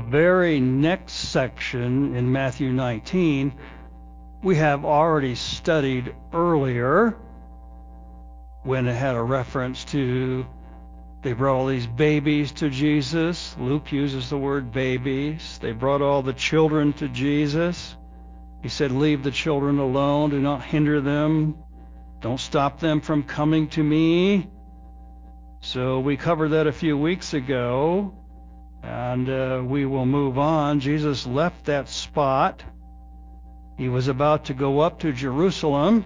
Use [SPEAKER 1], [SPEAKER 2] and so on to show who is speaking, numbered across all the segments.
[SPEAKER 1] very next section in Matthew 19 we have already studied earlier when it had a reference to they brought all these babies to Jesus. Luke uses the word babies. They brought all the children to Jesus. He said, leave the children alone. Do not hinder them. Don't stop them from coming to me. So we covered that a few weeks ago, and we will move on. Jesus left that spot. He was about to go up to Jerusalem.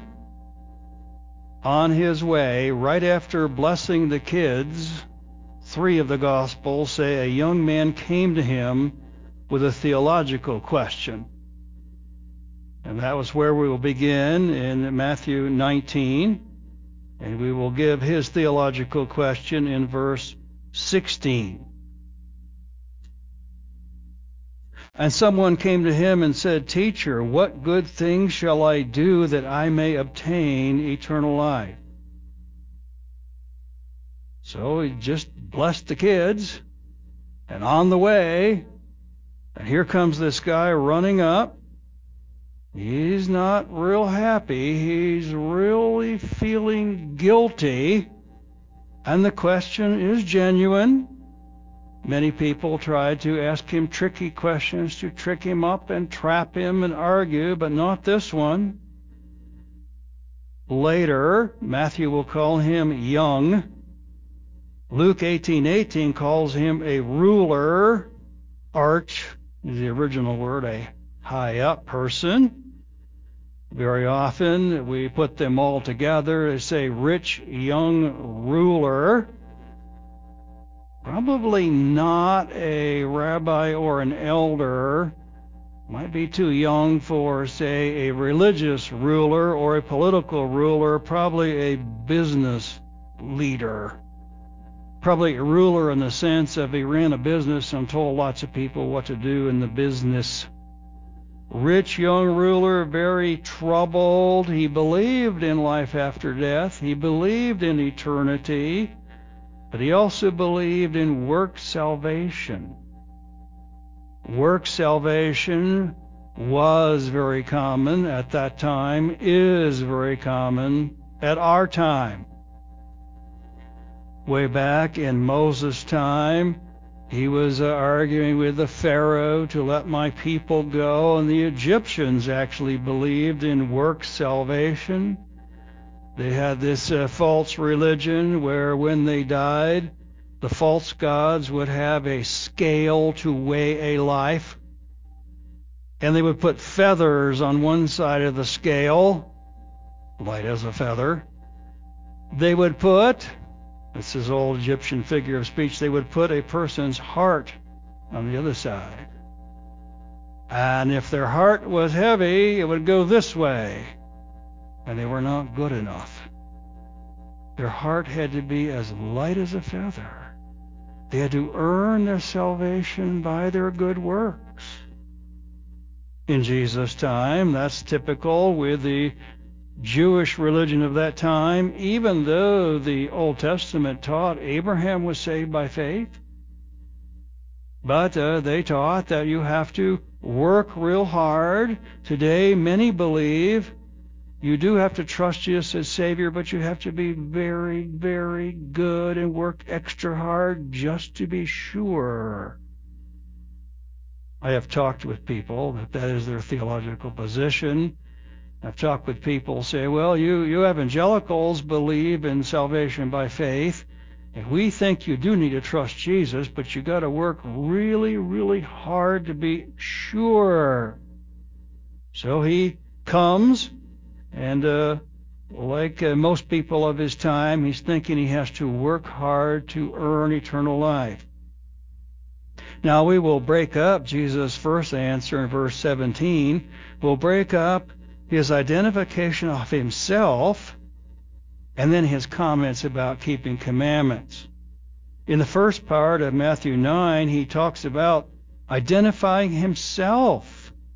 [SPEAKER 1] On his way, right after blessing the kids, 3 of the Gospels say a young man came to him with a theological question. And that was where we will begin in Matthew 19. And we will give his theological question in verse 16. And someone came to him and said, Teacher, what good thing shall I do that I may obtain eternal life? So he just blessed the kids, and on the way, and here comes this guy running up. He's not real happy. He's really feeling guilty, and the question is genuine. Many people tried to ask him tricky questions to trick him up and trap him and argue, but not this one. Later, Matthew will call him young. Luke 18:18 calls him a ruler. Arch is the original word, a high-up person. Very often we put them all together as say rich young ruler. Probably not a rabbi or an elder. Might be too young for, say, a religious ruler or a political ruler. Probably a business leader. Probably a ruler in the sense of he ran a business and told lots of people what to do in the business. Rich young ruler, very troubled. He believed in life after death. He believed in eternity. But he also believed in work salvation. Work salvation was very common at that time, is very common at our time. Way back in Moses' time, he was arguing with the Pharaoh to let my people go, and the Egyptians actually believed in work salvation. They had this false religion where when they died, the false gods would have a scale to weigh a life, and they would put feathers on one side of the scale, light as a feather. They would put, this is old Egyptian figure of speech, they would put a person's heart on the other side. And if their heart was heavy, it would go this way. And they were not good enough. Their heart had to be as light as a feather. They had to earn their salvation by their good works. In Jesus' time, that's typical with the Jewish religion of that time, even though the Old Testament taught Abraham was saved by faith. But they taught that you have to work real hard. Today, many believe you do have to trust Jesus as Savior, but you have to be very, very good and work extra hard just to be sure. I have talked with people that is their theological position. I've talked with people who say, well, you evangelicals believe in salvation by faith, and we think you do need to trust Jesus, but you got to work really, really hard to be sure. So he comes, and like most people of his time, he's thinking he has to work hard to earn eternal life. Now we will break up Jesus' first answer in verse 17. We'll break up his identification of himself and then his comments about keeping commandments. In the first part of Matthew 9, he talks about identifying himself.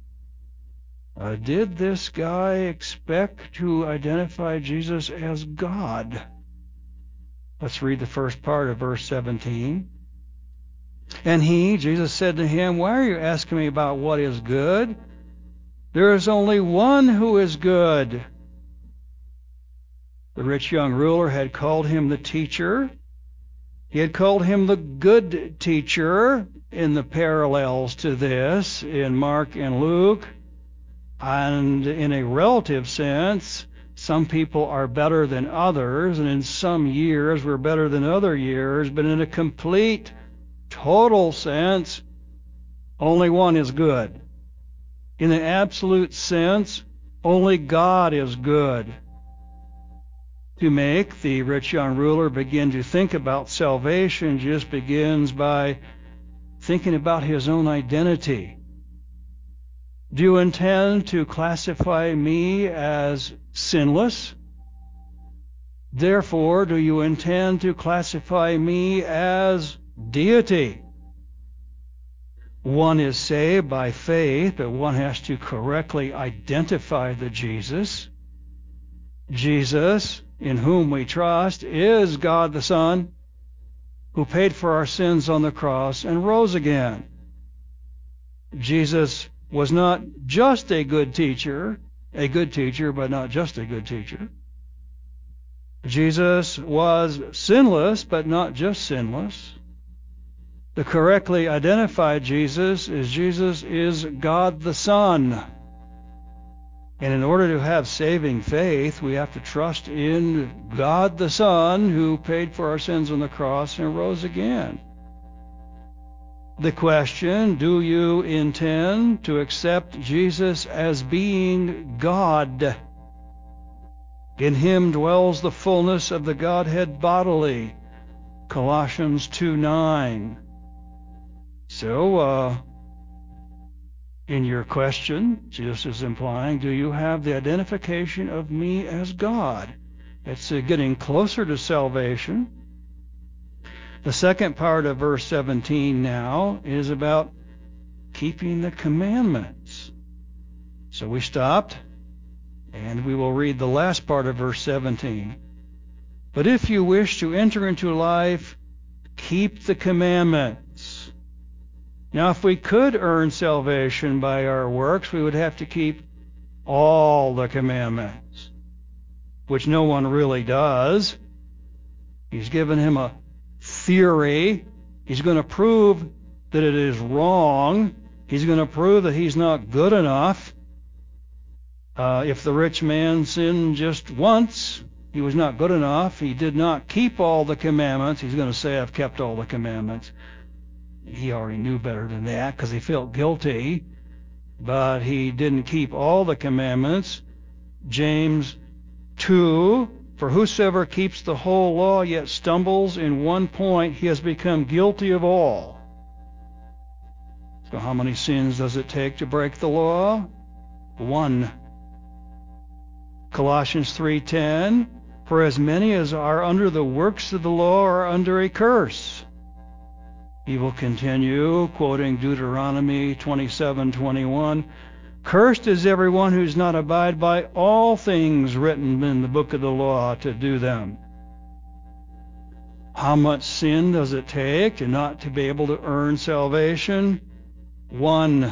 [SPEAKER 1] Did this guy expect to identify Jesus as God? Let's read the first part of verse 17. And Jesus said to him, "Why are you asking me about what is good? There is only one who is good." The rich young ruler had called him the teacher. He had called him the good teacher in the parallels to this in Mark and Luke. And in a relative sense, some people are better than others, and in some years we're better than other years, but in a complete, total sense, only one is good. In the absolute sense, only God is good. To make the rich young ruler begin to think about salvation just begins by thinking about his own identity. Do you intend to classify me as sinless? Therefore, do you intend to classify me as deity? One is saved by faith, but one has to correctly identify the Jesus. Jesus, in whom we trust, is God the Son, who paid for our sins on the cross and rose again. Jesus was not just a good teacher, but not just a good teacher. Jesus was sinless, but not just sinless. The correctly identified Jesus is God the Son. And in order to have saving faith, we have to trust in God the Son, who paid for our sins on the cross and rose again. The question, do you intend to accept Jesus as being God? In him dwells the fullness of the Godhead bodily. Colossians 2:9. So, in your question, Jesus is implying, do you have the identification of me as God? It's getting closer to salvation. The second part of verse 17 now is about keeping the commandments. So we stopped, and we will read the last part of verse 17. But if you wish to enter into life, keep the commandments. Now, if we could earn salvation by our works, we would have to keep all the commandments, which no one really does. He's given him a theory. He's going to prove that it is wrong. He's going to prove that he's not good enough. If the rich man sinned just once, he was not good enough. He did not keep all the commandments. He's going to say, I've kept all the commandments. He already knew better than that because he felt guilty, but he didn't keep all the commandments. James 2, for whosoever keeps the whole law yet stumbles in one point, he has become guilty of all. So how many sins does it take to break the law? One. Colossians 3:10, for as many as are under the works of the law are under a curse. He will continue, quoting Deuteronomy 27:21, cursed is everyone who does not abide by all things written in the book of the law to do them. How much sin does it take to not to be able to earn salvation? One.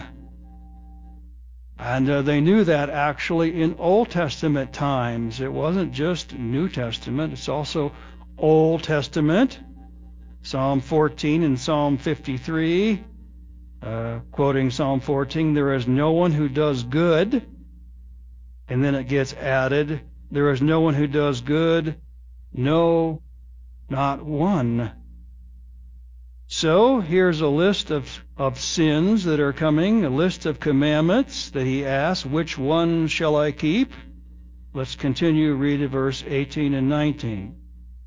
[SPEAKER 1] And they knew that actually in Old Testament times. It wasn't just New Testament, it's also Old Testament. Psalm 14 and Psalm 53, quoting Psalm 14, there is no one who does good. And then it gets added, there is no one who does good, no, not one. So here's a list of sins that are coming, a list of commandments that he asks, which one shall I keep? Let's continue, read verse 18 and 19.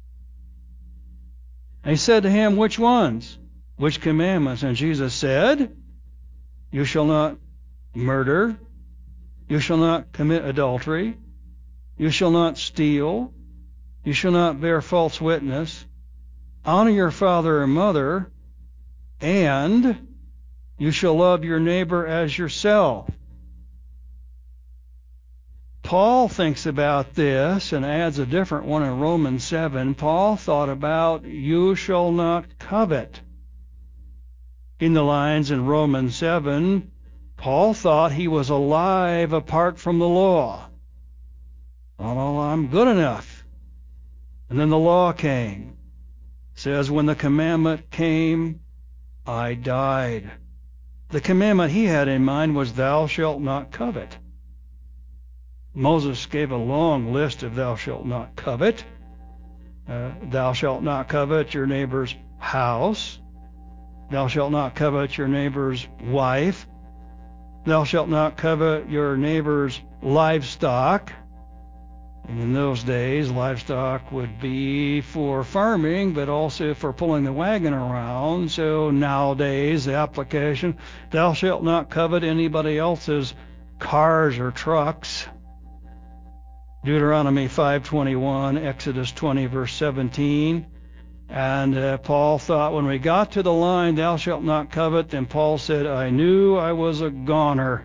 [SPEAKER 1] And he said to him, which ones? Which commandments? And Jesus said, you shall not murder, you shall not commit adultery, you shall not steal, you shall not bear false witness, honor your father and mother, and you shall love your neighbor as yourself. Paul thinks about this and adds a different one in Romans 7. Paul thought about, you shall not covet. in the lines in Romans 7, Paul thought he was alive apart from the law. Oh, I'm good enough. And then the law came. It says, when the commandment came, I died. The commandment he had in mind was, thou shalt not covet. Moses gave a long list of thou shalt not covet. Thou shalt not covet your neighbor's house. Thou shalt not covet your neighbor's wife. Thou shalt not covet your neighbor's livestock. And in those days, livestock would be for farming, but also for pulling the wagon around. So nowadays, the application, thou shalt not covet anybody else's cars or trucks. Deuteronomy 5:21, Exodus 20, verse 17. And Paul thought when we got to the line, thou shalt not covet, then Paul said, I knew I was a goner.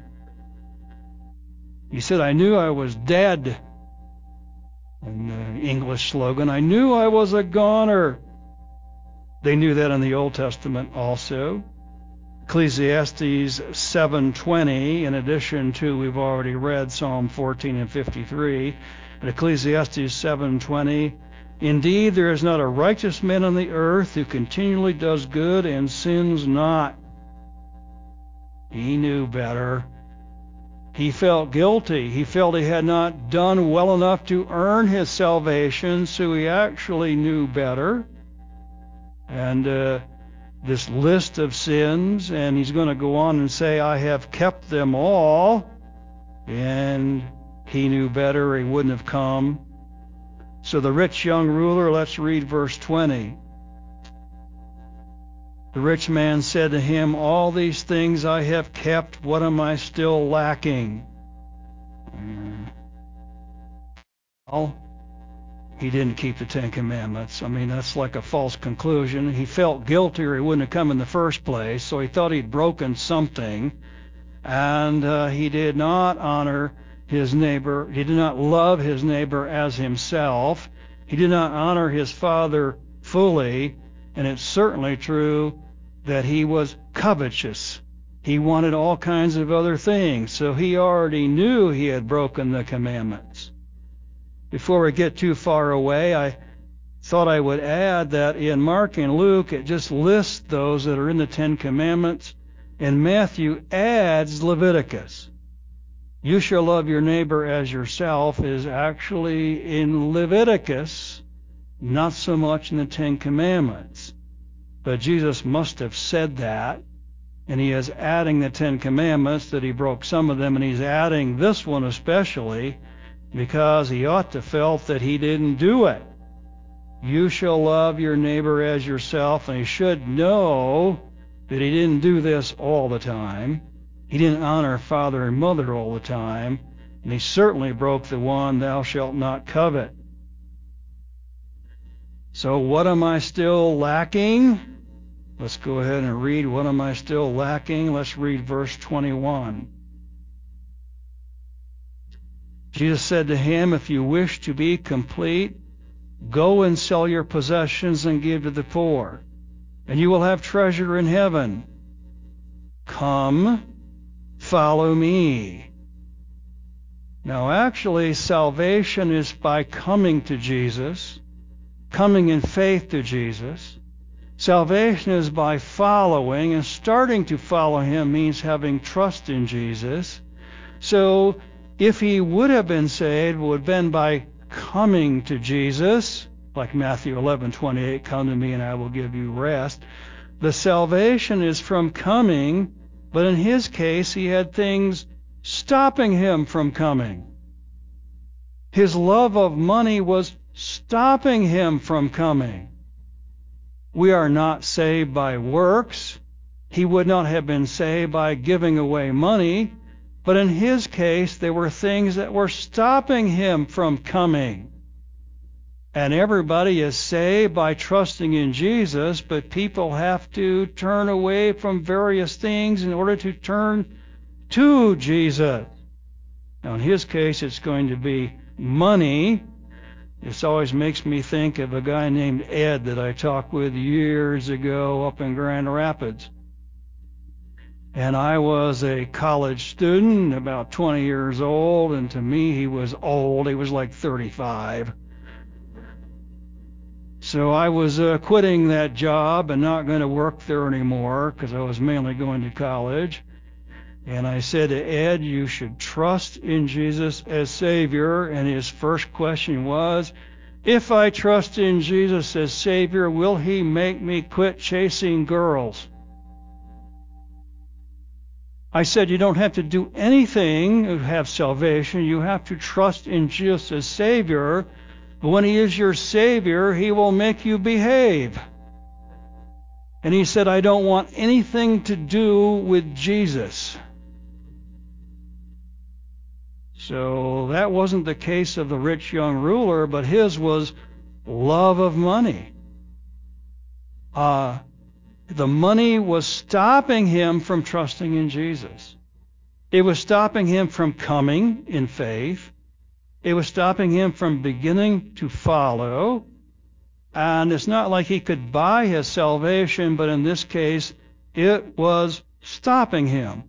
[SPEAKER 1] He said, I knew I was dead. In the English slogan, I knew I was a goner. They knew that in the Old Testament also. Ecclesiastes 7:20, in addition to, we've already read Psalm 14 and 53, but Ecclesiastes 7:20, indeed there is not a righteous man on the earth who continually does good and sins not. He knew better. He felt guilty. He felt he had not done well enough to earn his salvation, so he actually knew better. And this list of sins, and he's going to go on and say, I have kept them all. And he knew better. He wouldn't have come. So the rich young ruler, let's read verse 20. The rich man said to him, all these things I have kept, what am I still lacking? Well, he didn't keep the Ten Commandments. I mean, that's like a false conclusion. He felt guilty or he wouldn't have come in the first place, so he thought he'd broken something, and he did not honor his neighbor. He did not love his neighbor as himself. He did not honor his father fully, and it's certainly true that he was covetous. He wanted all kinds of other things, so he already knew he had broken the commandments. Before we get too far away, I thought I would add that in Mark and Luke, it just lists those that are in the Ten Commandments, and Matthew adds Leviticus. You shall love your neighbor as yourself is actually in Leviticus, not so much in the Ten Commandments. But Jesus must have said that, and he is adding the Ten Commandments, that he broke some of them, and he's adding this one especially, because he ought to have felt that he didn't do it. You shall love your neighbor as yourself, and he should know that he didn't do this all the time. He didn't honor father and mother all the time, and he certainly broke the one, thou shalt not covet. So what am I still lacking? Let's go ahead and read, what am I still lacking? Let's read verse 21. Jesus said to him, if you wish to be complete, go and sell your possessions and give to the poor, and you will have treasure in heaven. Come, follow me. Now actually, salvation is by coming to Jesus, coming in faith to Jesus. Salvation is by following, and starting to follow him means having trust in Jesus. So if he would have been saved, it would have been by coming to Jesus, like Matthew 11:28, come to me and I will give you rest. The salvation is from coming, but in his case he had things stopping him from coming. His love of money was stopping him from coming. We are not saved by works. He would not have been saved by giving away money, but in his case there were things that were stopping him from coming. And everybody is saved by trusting in Jesus, but people have to turn away from various things in order to turn to Jesus. Now in his case it's going to be money. This always makes me think of a guy named Ed that I talked with years ago up in Grand Rapids. And I was a college student, about 20 years old, and to me he was old. He was like 35. So I was quitting that job and not going to work there anymore because I was mainly going to college. And I said to Ed, you should trust in Jesus as Savior. And his first question was, if I trust in Jesus as Savior, will He make me quit chasing girls? I said, you don't have to do anything to have salvation. You have to trust in Jesus as Savior. But when He is your Savior, He will make you behave. And he said, I don't want anything to do with Jesus. So that wasn't the case of the rich young ruler, but his was love of money. The money was stopping him from trusting in Jesus. It was stopping him from coming in faith. It was stopping him from beginning to follow. And it's not like he could buy his salvation, but in this case, it was stopping him.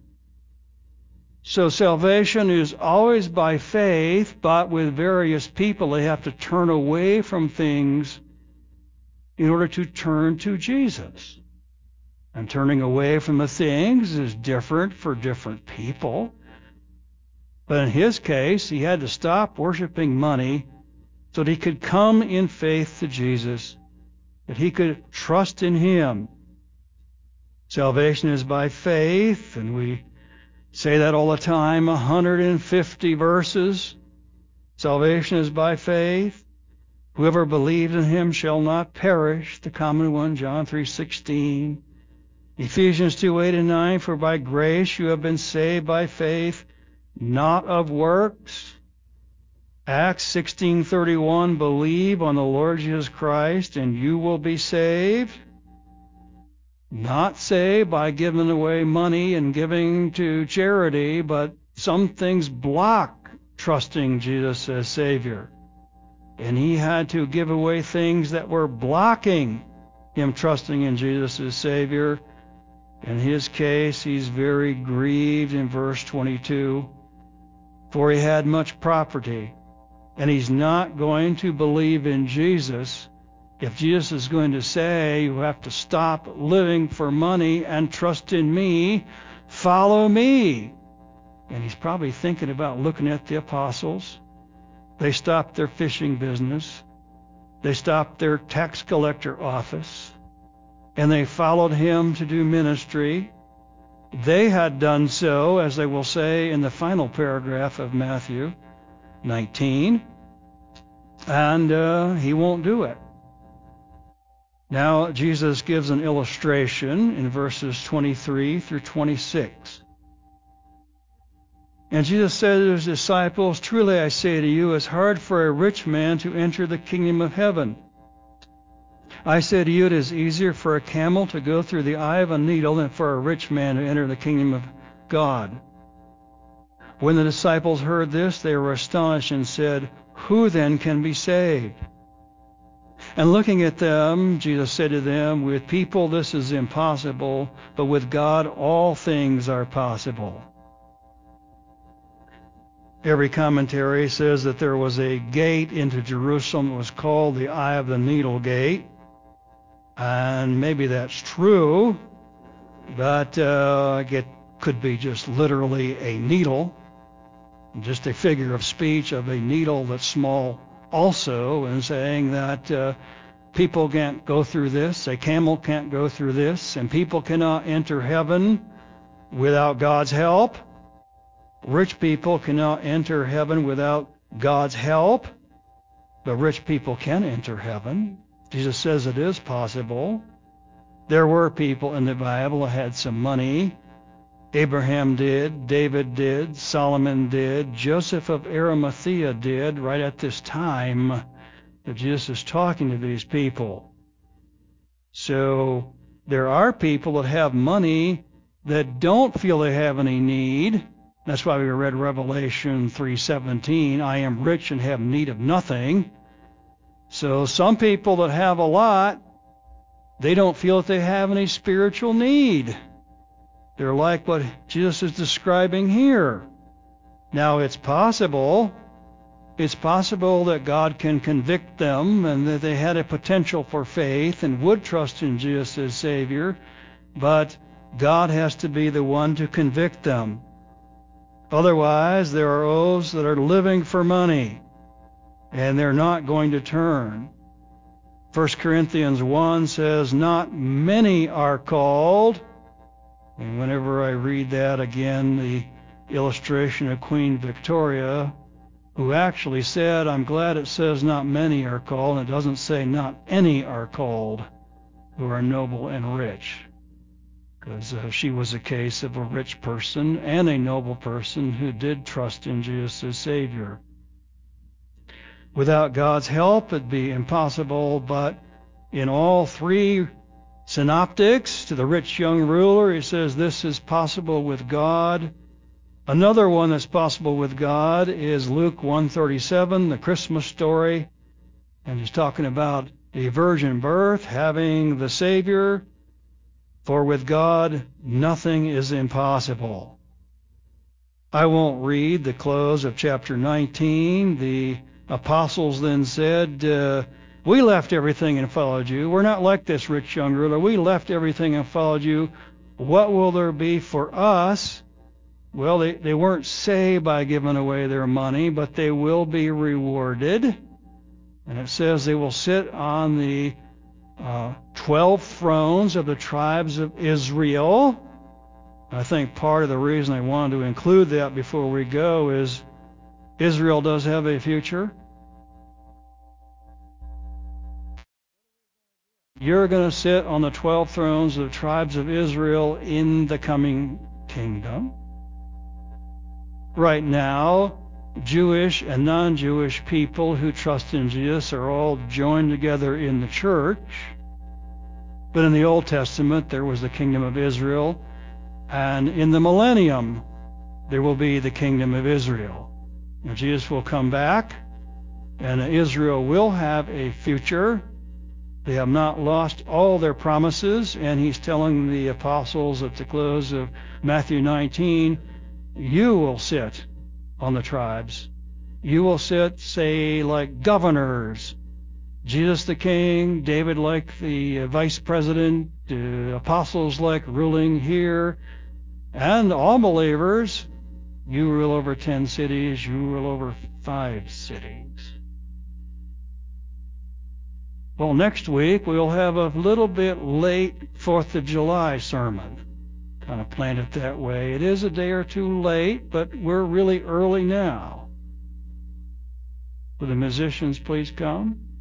[SPEAKER 1] So salvation is always by faith, but with various people, they have to turn away from things in order to turn to Jesus. And turning away from the things is different for different people. But in his case, he had to stop worshiping money so that he could come in faith to Jesus, that he could trust in Him. Salvation is by faith, and we say that all the time, 150 verses. Salvation is by faith. Whoever believes in Him shall not perish, the common one, John 3:16. Ephesians 2:8 and 9, for by grace you have been saved by faith, not of works. Acts 16:31, believe on the Lord Jesus Christ and you will be saved. Not saved by giving away money and giving to charity, but some things block trusting Jesus as Savior. And he had to give away things that were blocking him trusting in Jesus as Savior. In his case, he's very grieved in verse 22, for he had much property. And he's not going to believe in Jesus if Jesus is going to say, you have to stop living for money and trust in me, follow me. And he's probably thinking about looking at the apostles. They stopped their fishing business. They stopped their tax collector office. And they followed him to do ministry. They had done so, as they will say in the final paragraph of Matthew 19, and he won't do it. Now, Jesus gives an illustration in verses 23 through 26. And Jesus said to his disciples, truly I say to you, it's hard for a rich man to enter the kingdom of heaven. I say to you, it is easier for a camel to go through the eye of a needle than for a rich man to enter the kingdom of God. When the disciples heard this, they were astonished and said, who then can be saved? And looking at them, Jesus said to them, with people this is impossible, but with God all things are possible. Every commentary says that there was a gate into Jerusalem that was called the Eye of the Needle Gate. And maybe that's true, but it could be just literally a needle, just a figure of speech of a needle that's small also, and saying that people can't go through this, a camel can't go through this, and people cannot enter heaven without God's help. Rich people cannot enter heaven without God's help, but rich people can enter heaven. Jesus says it is possible. There were people in the Bible that had some money. Abraham did, David did, Solomon did, Joseph of Arimathea did, right at this time that Jesus is talking to these people. So there are people that have money that don't feel they have any need. That's why we read Revelation 3:17, I am rich and have need of nothing. So some people that have a lot, they don't feel that they have any spiritual need. They're like what Jesus is describing here. Now, it's possible that God can convict them and that they had a potential for faith and would trust in Jesus as Savior, but God has to be the one to convict them. Otherwise, there are those that are living for money, and they're not going to turn. 1 Corinthians 1 says, "Not many are called." And whenever I read that again, the illustration of Queen Victoria, who actually said, "I'm glad it says not many are called, and it doesn't say not any are called who are noble and rich." Because she was a case of a rich person and a noble person who did trust in Jesus as Savior. Without God's help, it'd be impossible, but in all three synoptics, to the rich young ruler, he says this is possible with God. Another one that's possible with God is Luke 1:37, the Christmas story, and he's talking about the virgin birth, having the Savior. For with God, nothing is impossible. I won't read the close of chapter 19. The apostles then said, "We left everything and followed you." We're not like this rich young ruler. We left everything and followed you. What will there be for us? Well, they weren't saved by giving away their money, but they will be rewarded. And it says they will sit on the 12 thrones of the tribes of Israel. I think part of the reason I wanted to include that before we go is Israel does have a future. You're going to sit on the 12 thrones of the tribes of Israel in the coming kingdom. Right now, Jewish and non-Jewish people who trust in Jesus are all joined together in the church. But in the Old Testament, there was the kingdom of Israel, and in the millennium, there will be the kingdom of Israel. Now, Jesus will come back, and Israel will have a future. They have not lost all their promises, and he's telling the apostles at the close of Matthew 19, you will sit on the tribes. You will sit, say, like governors. Jesus the king, David like the vice president, apostles like ruling here, and all believers, you rule over 10 cities, you rule over 5 cities. Well, next week we'll have a little bit late 4th of July sermon. Kind of planned it that way. It is a day or two late, but we're really early now. Will the musicians please come?